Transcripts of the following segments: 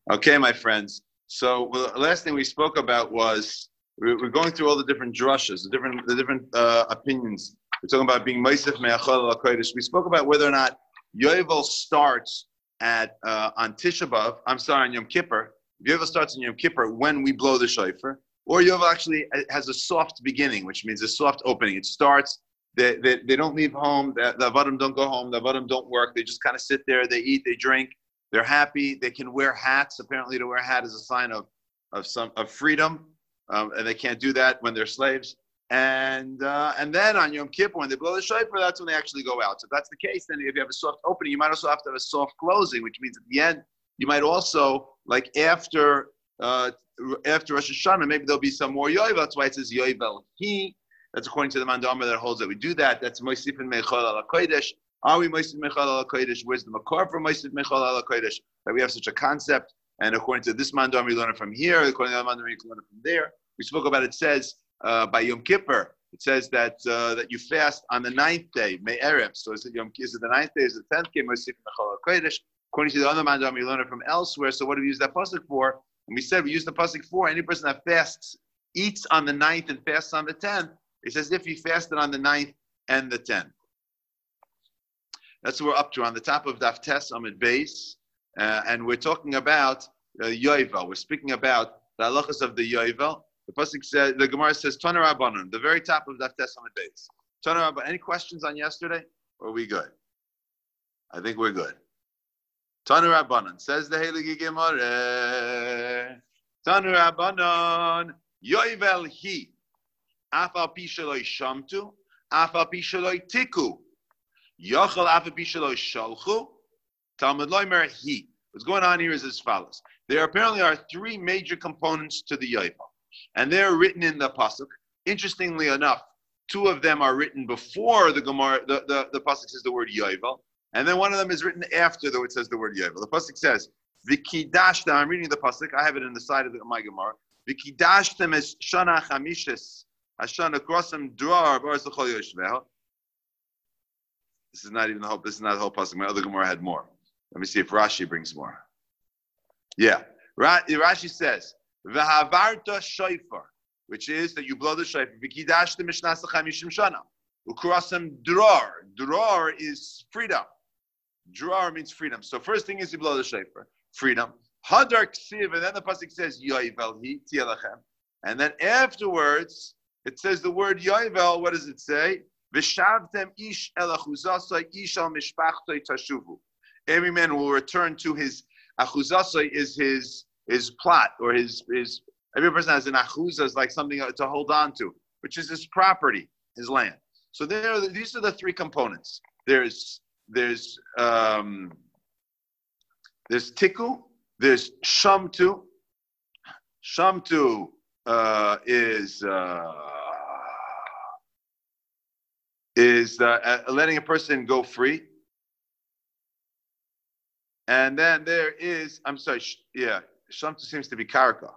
Okay, my friends. So the last thing we spoke about was we're going through all the different drushes, the different opinions. We're talking about being Meisef Me'achal Kodesh. We spoke about whether or not Yovel starts at on Tisha B'av. I'm sorry, on Yom Kippur. Yovel starts on Yom Kippur when we blow the shofar, or Yovel actually has a soft beginning, which means a soft opening. It starts. They don't leave home. The Avadim don't go home. The Avadim don't work. They just kind of sit there. They eat. They drink. They're happy. They can wear hats. Apparently, to wear a hat is a sign of freedom, and they can't do that when they're slaves. And then on Yom Kippur, when they blow the shofar, that's when they actually go out. So if that's the case, then if you have a soft opening, you might also have to have a soft closing, which means at the end you might also, like after Rosh Hashanah, maybe there'll be some more Yovel. That's why it says Yovel He. That's according to the Mandama that holds that we do that. That's Moisif and Mechal ala Kodesh. Are we Moisif Mechal ala Kodesh? Where's the Makar for Moisif Mechal ala Kodesh? That we have such a concept. And according to this Mandama, we learn it from here. According to the Mandama, we learn it from there. We spoke about it says by Yom Kippur, it says that that you fast on the 9th day, May Erev. So is it the 9th day? Is it the 10th day? Moisif Mechal ala Kodesh. According to the other Mandama, we learn it from elsewhere. So what do we use that pasuk for? And we said we use the pasuk for any person that fasts, eats on the 9th and fasts on the 10th. It says if he fasted on the 9th and the 10th. That's what we're up to on the top of Daf Tes Amid Beis, and we're talking about Yovel. We're speaking about the halachas of the Yovel. The pasuk says, the Gemara says, Tana Rabbanon, the very top of Daf Tes Amid Beis. Tana Rabbanon. Any questions on yesterday? Or are we good? I think we're good. Tana Rabbanon says the Heilige Gemara. Tana Rabbanon, Yovel He. Afal pishaloi shamtu, afal pishaloi tiku, yochel afal pishaloi shalchu, Talmud loimer he. What's going on here is as follows. There apparently are three major components to the Yovel, and they're written in the pasuk. Interestingly enough, two of them are written before the Gemara. The pasuk says the word Yovel, and then one of them is written after though it says the word Yovel. The pasuk says V'kidashta. I'm reading the pasuk. I have it in the side of my Gemara. V'kidashtem es shana chamishes. This is not even the whole. This is not the whole pasuk. My other Gemara had more. Let me see if Rashi brings more. Yeah, Rashi says v'havarta shofar, which is that you blow the shofar. V'kidashtem mishnasa chamishim shana. Ukrasem dror. Dror is freedom. Dror means freedom. So first thing is you blow the shofar, freedom. Hadar ksiv, and then the pasuk says yovel hi tielachem, and then afterwards. It says the word Yovel. What does it say? V'shavtem ish el achuzasai ish al mishpachtoi tashuvu. Every man will return to his achuzasai is his plot or his. Every person has an achuzah, is like something to hold on to, which is his property, his land. So these are the three components. There's tiku. There's shamtu. Shamtu is letting a person go free. And then there is, I'm sorry, Shamtu seems to be Karka.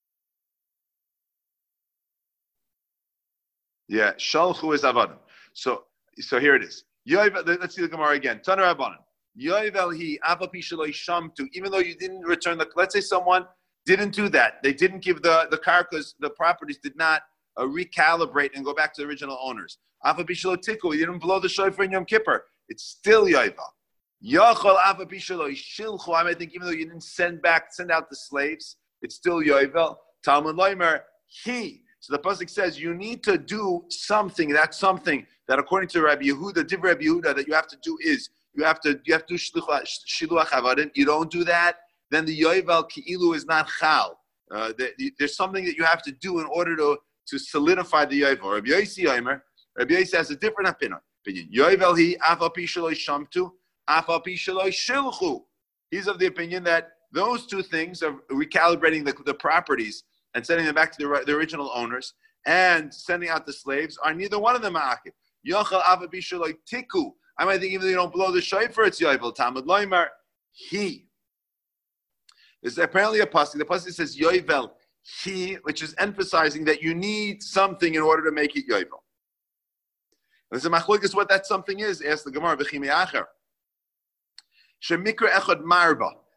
Yeah, Shalchu is Avadim. So here it is. Let's see the Gemara again. Tana Rabbanan. Yovel hi avapi shaloi shamtu. Even though you didn't return let's say someone didn't do that. They didn't give the karkas, the properties did not recalibrate and go back to the original owners. Avapi shaloi tiku. You didn't blow the shofar in Yom Kippur. It's still Yovel. Yachol avapi shaloi shilchu. I think even though you didn't send out the slaves, it's still Yovel. Talmud loimer he. So the pasuk says you need to do something. That's something that according to Rabbi Yehuda, Divrei Rabbi Yehuda, that you have to do is you have to do shiluach havadim. You don't do that, then the yovel ki'ilu is not chal. There's something that you have to do in order to solidify the yovel. Rabbi Yossi has a different opinion. Yovel he afal pi shaloi shamtu, afal pi shaloi shilchu. He's of the opinion that those two things of recalibrating the properties and sending them back to the original owners and sending out the slaves are neither one of them ma'akid. Yochel avapi shaloi tiku. I might think even though you don't blow the shofar, it's yovel. Talmud loimer he. There's apparently a pasuk. The pasuk says yovel he, which is emphasizing that you need something in order to make it yovel. There's a machlokes what that something is. Ask the Gemara v'chimi acher. Shemikra echad marba.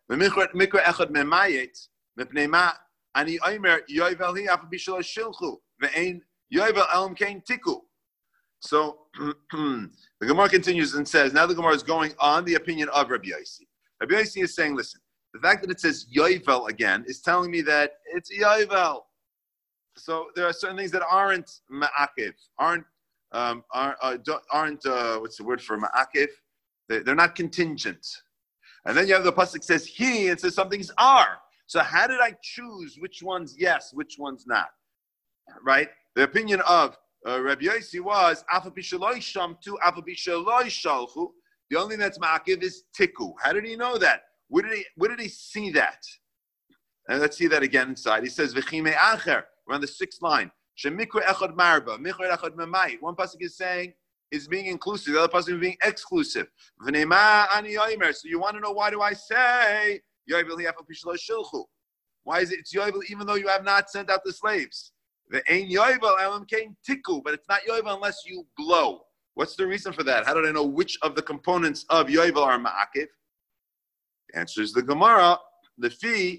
Mikra echad memayet mepnei ma ani omer yovel hi afa bishlo shilchu ve'ein yovel elam kein tiku. So the Gemara continues and says, now the Gemara is going on the opinion of Rabbi Yossi. Rabbi Yossi is saying, listen, the fact that it says yovel again is telling me that it's yovel. So there are certain things that aren't ma'akiv, aren't what's the word for ma'akiv? They're not contingent. And then you have the pasuk says he, and says some things are. So how did I choose which ones yes, which ones not? Right? The opinion of Rabbi Yossi was afa bishaloi shamtu, afa bishaloi shalchu. The only thing that's ma'akiv is tiku. How did he know that? Where did he see that? And let's see that again inside. He says v'chime acher. We're on the 6th line. Shemikra echad marba, mikra echad memai. One pasuk is saying is being inclusive. The other pasuk is being exclusive. V'neima ani yomer. So you want to know why do I say yovel hi afa bishaloi shilchu? Why is it it's yovel even though you have not sent out the slaves? The ain yovel elam kein tiku, but it's not yovel unless you blow. What's the reason for that? How did I know which of the components of yovel are ma'akiv? Answers the Gemara. The fee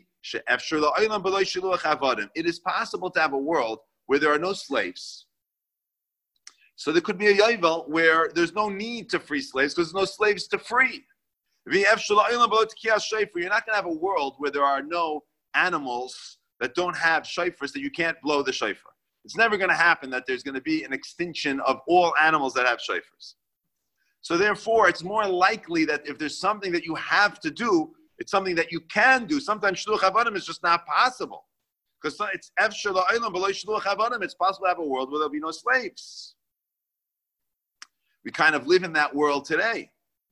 it is possible to have a world where there are no slaves. So there could be a yovel where there's no need to free slaves because there's no slaves to free. You're not going to have a world where there are no animals that don't have shofars that you can't blow the shofar. It's never going to happen that there's going to be an extinction of all animals that have shofars. So therefore, it's more likely that if there's something that you have to do, it's something that you can do. Sometimes shluch havadim is just not possible. Because it's efshar la'olam b'lo shluch havadim. It's possible to have a world where there'll be no slaves. We kind of live in that world today.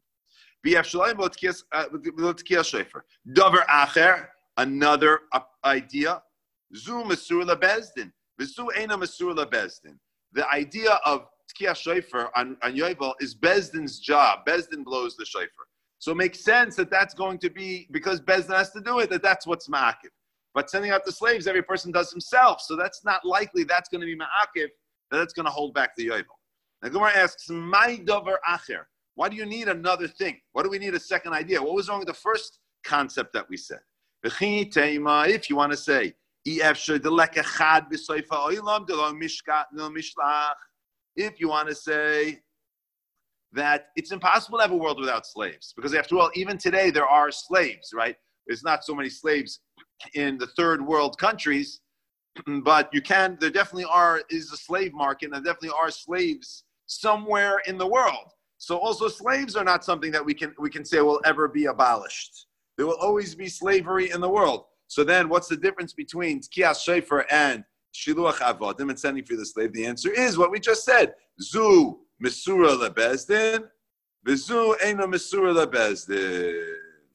Davar acher, another idea. Zu mesur lebezdin. V'zu eina mesur lebezdin. The idea of tkiyah shofar on yovel is Bezdin's job. Bezdin blows the shofar. So it makes sense that that's going to be, because Bezdin has to do it, that's what's ma'akiv. But sending out the slaves, every person does himself. So that's not likely that's going to be ma'akiv, that's going to hold back the yovel. Now Gemara asks, my davar acher. Why do you need another thing? Why do we need a second idea? What was wrong with the first concept that we said? If you want to say, if you want to say that it's impossible to have a world without slaves, because after all, even today there are slaves, right? There's not so many slaves in the third world countries, but there definitely is a slave market, and there definitely are slaves somewhere in the world. So also slaves are not something that we can say will ever be abolished. There will always be slavery in the world. So then what's the difference between tkiyas shofar and shiluach avodim and sending for the slave? The answer is what we just said. Zu mesura lebezdin, v'zu eino mesura lebezdin.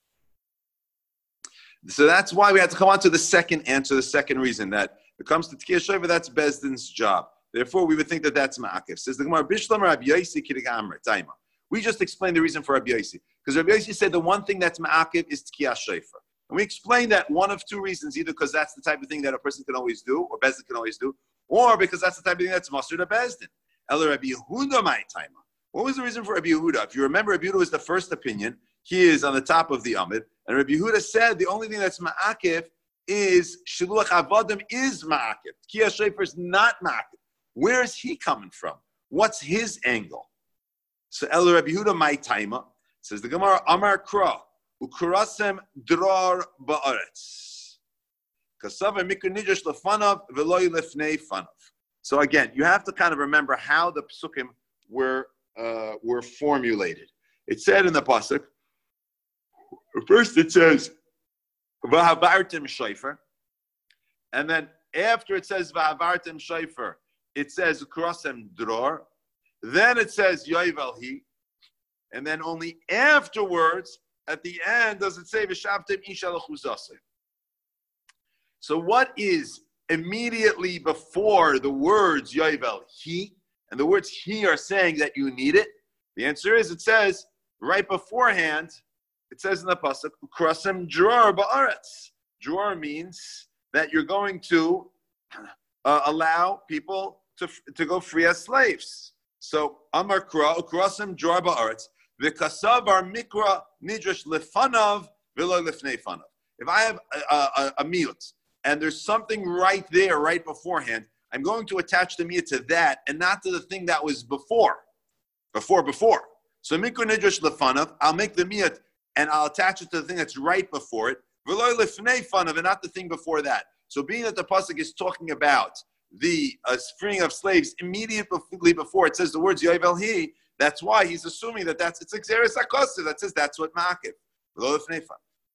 So that's why we have to come on to the second answer, the second reason that it comes to tkiyas shofar, that's Bezdin's job. Therefore, we would think that that's ma'akiv. Says the Gemara, Bishlam Rabbi Yossi Kidigamr Taima. We just explained the reason for Rabbi Yossi. Because Rabbi Yossi said the one thing that's ma'akiv is tkiyas shofar. And we explained that one of two reasons, either because that's the type of thing that a person can always do, or Bezdin can always do, or because that's the type of thing that's Masur to Bezdin. El Rabbi Yehuda my Taima. What was the reason for Rabbi Yehuda? If you remember, Rabbi Yehuda was the first opinion. He is on the top of the Amid. And Rabbi Yehuda said the only thing that's ma'akiv is Shiluach Avodim is ma'akiv. Tkiyas shofar is not ma'akiv. Where is he coming from? What's his angle? So El Rabbi Yehuda my Taima says the Gemara Amar Kra Ukurasem Drar Ba'aretz Kasav Mikra Nidrash Lefanav Veloy Lefnei Fanav. So again, you have to kind of remember how the psukim were formulated. It said in the pasuk, first it says V'havartim Shofar, and then after it says V'havartim Shofar, it says Ukurasem Drar. Then it says Yovel Hi, and then only afterwards, at the end, does it say V'shavtem Isha L'chuzaseh. So what is immediately before the words Yovel Hi, and the words Hi are saying that you need it? The answer is, it says right beforehand, it says in the pasuk, Krasem Dror Ba'aretz. Dror means that you're going to allow people to go free as slaves. So Amar Kra Krasem Dror Ba'aretz. V'kasav ar mikra nidrash lefanav v'lo lifnei fanav. If I have a miyut and there's something right there, right beforehand, I'm going to attach the miyut to that and not to the thing that was before. So mikra nidrush lefanav, I'll make the miyut and I'll attach it to the thing that's right before it. V'lo lifnei fanav, and not the thing before that. So being that the pasuk is talking about the freeing of slaves immediately before it says the words yovel he, that's why he's assuming that it's exeris hakosiv, that says that's what ma'akiv. V'lo lifnei fanav.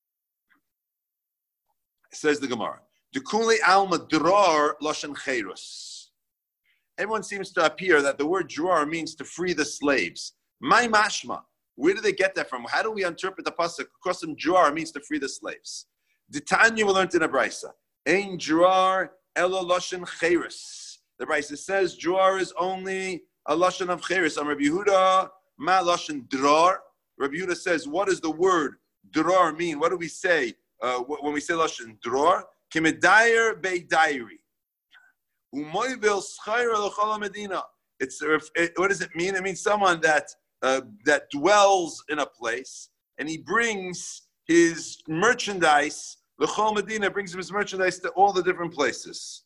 Says the Gemara. Dekuli alma drar loshen cheirus. Everyone seems to appear that the word drar means to free the slaves. My mashma. Where do they get that from? How do we interpret the pasuk? Kosim drar means to free the slaves. The Tanya we learned in a brisa. Ein drar elo loshen cheirus. The brisa says drar is only a loshen of cheirus. Rabbi Yehuda ma loshen drar. Rabbi Yehuda says, what does the word drar mean? What do we say? When we say lashon dror, kimedayer beidayri, umoyvel schayra l'chol medina. What does it mean? It means someone that dwells in a place and he brings his merchandise. L'chol medina brings his merchandise to all the different places.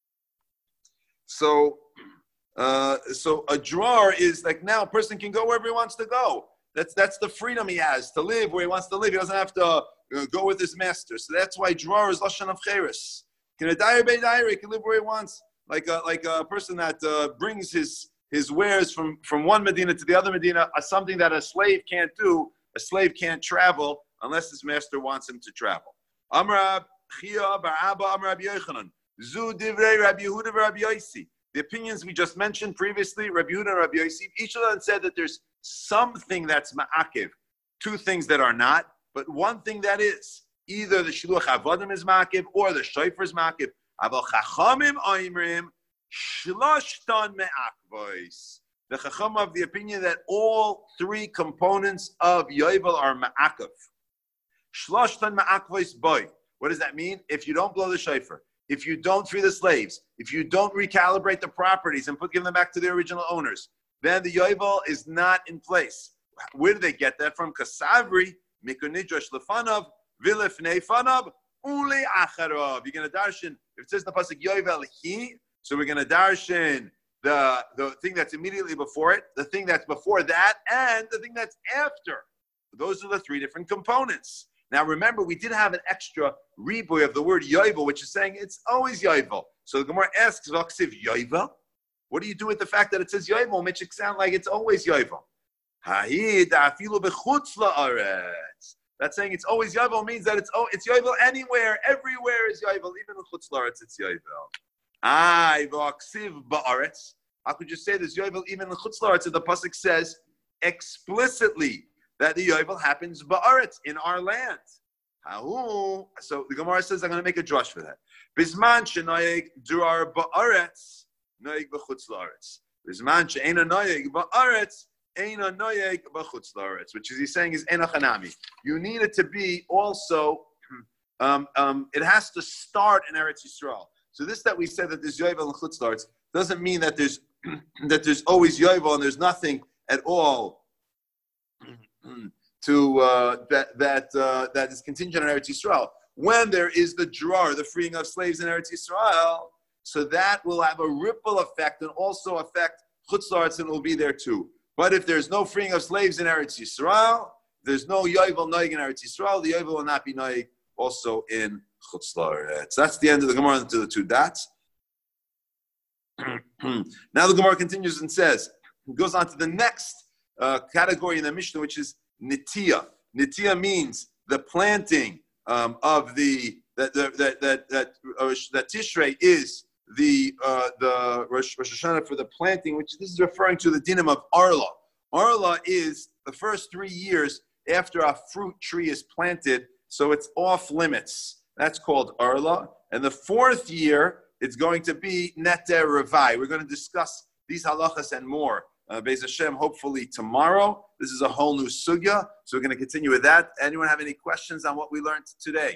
So a drawer is like now a person can go wherever he wants to go. That's the freedom he has to live where he wants to live. He doesn't have to go with his master. So that's why drawer is lashon of cheres. Can a dyer be dyer? He can live where he wants, like a person that brings his wares from one Medina to the other Medina. Something that a slave can't do. A slave can't travel unless his master wants him to travel. Amar Chia bar Abba Amar Rabbi Yochanan Zu divrei Rabbi Yehuda Rabbi Yosi. The opinions we just mentioned previously, Rabbi Yehuda and Rabbi Yosi, each of them said that there's something that's ma'akiv, two things that are not, but one thing that is. Either the shiluach avodim is ma'akiv or the shofar is ma'akiv. Aval chachamim oimrim shloshtan me'akvois. The chacham of the opinion that all three components of yovel are ma'akiv. Shloshtan me'akvois boy. What does that mean? If you don't blow the shofar, if you don't free the slaves, if you don't recalibrate the properties and give them back to their original owners, then the yovel is not in place. Where do they get that from? Kasavri, mikunidrash lefanav, vilifnei fanav, uli acharov. You're going to darshan, if it says in the pasuk yovel he, so we're going to darshan the thing that's immediately before it, the thing that's before that, and the thing that's after. Those are the three different components. Now remember, we did have an extra riboy of the word yovel, which is saying it's always yovel. So the Gemara asks, Vaksiv yovel? What do you do with the fact that it says yovel, makes it sound like it's always yovel? That's saying it's always yovel means that it's yovel anywhere, everywhere is yovel, even in chutz la'aretz it's yovel. Vaksiv ba'aretz. How could you say this yovel even in chutz la'aretz? The pasuk says explicitly that the yovel happens ba'aretz, in our land. So the Gemara says, I'm going to make a drush for that. Bisman shenayeg durar ba'aretz, noyeg b'chutz la'aretz. Bisman she'ena noyeg ba'aretz, ena noyeg b'chutz la'aretz. Which is he's saying is ena chanami. You need it to be also, it has to start in Eretz Yisrael. So this that we said that there's yovel and chutz la'aretz doesn't mean that there's that there's always yovel and there's nothing at all to that is contingent on Eretz Yisrael. When there is the drar, the freeing of slaves in Eretz Yisrael, so that will have a ripple effect and also affect chutz la'aretz, and it will be there too. But if there's no freeing of slaves in Eretz Yisrael, there's no yovel noig in Eretz Yisrael, the yovel will not be noig also in chutz la'aretz. That's the end of the Gemara into the two dots. Now the Gemara continues and says, it goes on to the next category in the Mishnah, which is nitiyah. Nitiyah means the planting of that Tishrei is the Rosh Hashanah for the planting, which this is referring to the dinim of Arla. Arla is the first 3 years after a fruit tree is planted, so it's off limits. That's called Arla. And the 4th year, it's going to be Neter Revai. We're going to discuss these halachas and more. Be'ez Hashem, hopefully tomorrow. This is a whole new sugya, so we're going to continue with that. Anyone have any questions on what we learned today?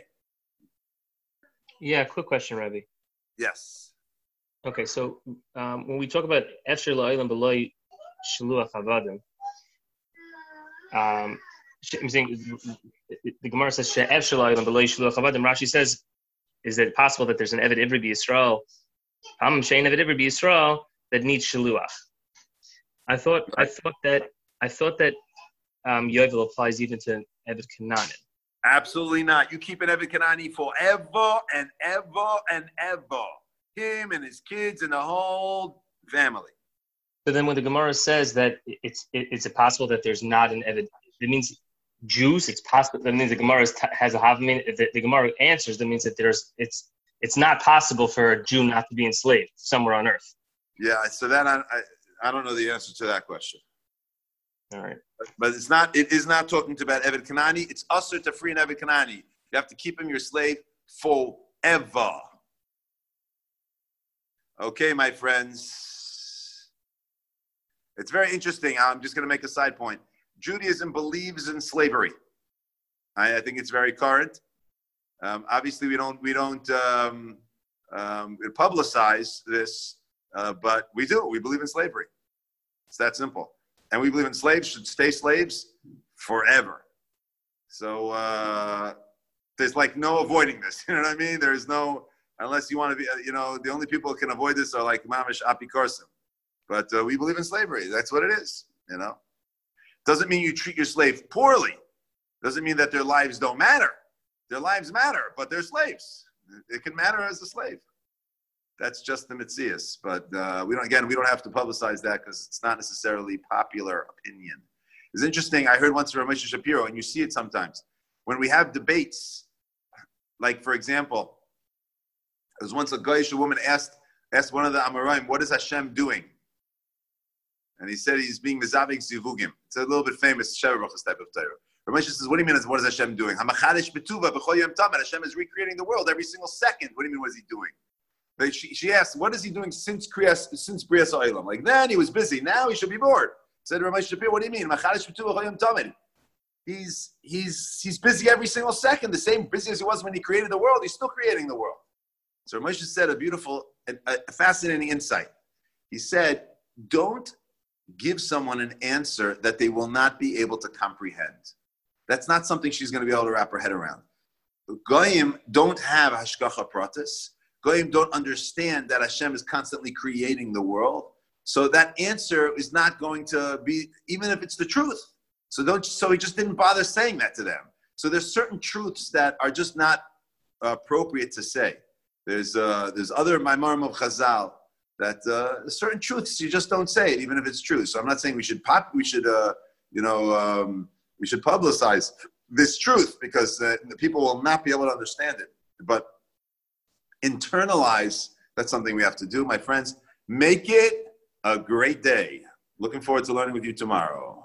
Yeah, quick question, Rabbi. Yes. Okay, so when we talk about Efshir La'ilam B'loi Shiluach Avadim, I'm saying the Gemara says she'ev shalayim below shluach avadim. Rashi says, is it possible that there's an Eved Ivri B'Yisrael? I'm shein Eved Ivri B'Yisrael that needs shaluach. I thought that Yovel applies even to Eved Canaanim. Absolutely not. You keep an Eved Kanani forever and ever and ever. Him and his kids and the whole family. So then when the Gemara says that it's possible that there's not an Eved, it means Jews, it's possible. That means the Gemara has a Havmin. If the Gemara answers, that means that it's not possible for a Jew not to be enslaved somewhere on earth. Yeah, so that I don't know the answer to that question. All right. But it is not talking about Eved Kanani. It's usher to free an Eved Kanani. You have to keep him your slave forever. Okay, my friends. It's very interesting. I'm just going to make a side point. Judaism believes in slavery. I think it's very current. Obviously, we don't publicize this, but we do. We believe in slavery. It's that simple. And we believe in slaves should stay slaves forever. So there's like no avoiding this. You know what I mean? There's no, unless you want to be, the only people who can avoid this are like Mamish Apikorsim. But we believe in slavery. That's what it is, Doesn't mean you treat your slave poorly. Doesn't mean that their lives don't matter. Their lives matter, but they're slaves. It can matter as a slave. That's just the Metzias. But we don't have to publicize that because it's not necessarily popular opinion. It's interesting. I heard once from Moshe Shapiro, and you see it sometimes. When we have debates, like, for example, there was once a Goyish woman asked one of the Amoraim, what is Hashem doing? And he said he's being Mezavik Zivugim. It's a little bit famous Shevrachas type of Torah. Ramesh says, what do you mean, what is Hashem doing? Hashem is recreating the world every single second. What do you mean, what is he doing? But she asked, what is he doing since Brias Olam? Like, then he was busy. Now he should be bored. Said Ramesh Shapir, what do you mean? He's busy every single second. The same busy as he was when he created the world. He's still creating the world. So Ramesh said a beautiful, a fascinating insight. He said, don't give someone an answer that they will not be able to comprehend. That's not something she's going to be able to wrap her head around. Goyim don't have hashgacha pratis. Goyim don't understand that Hashem is constantly creating the world. So that answer is not going to be, even if it's the truth. So he just didn't bother saying that to them. So there's certain truths that are just not appropriate to say. There's other Maimarim of Chazal that certain truths you just don't say it, even if it's true. So I'm not saying we should publicize this truth because the people will not be able to understand it. But internalize, that's something we have to do. My friends, make it a great day. Looking forward to learning with you tomorrow.